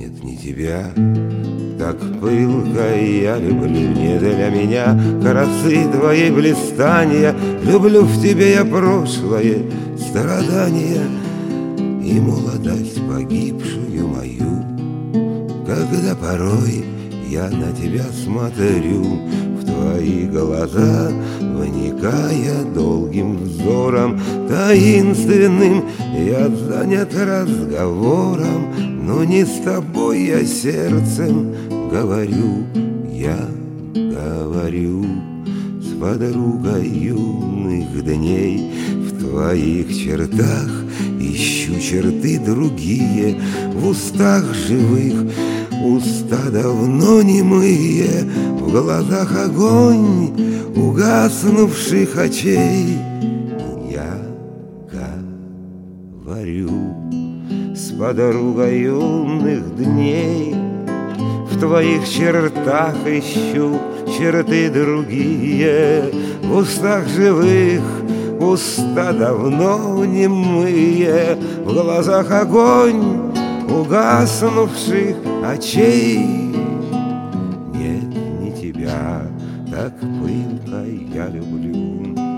Нет, не тебя, так пылко я люблю. Не для меня красы твоей блистания. Люблю в тебе я прошлое страдания и молодость погибшую мою. Когда порой я на тебя смотрю, в твои глаза, вникая долгим взором таинственным, я занят разговором, но не с тобой я сердцем говорю, я говорю с подругой юных дней. В твоих чертах ищу черты другие, в устах живых уста давно немые, в глазах огонь угаснувших очей. Я говорю с подругой юных дней. В твоих чертах ищу черты другие, в устах живых уста давно немые, в глазах огонь угаснувших очей. Нет, не тебя, так пылко я люблю.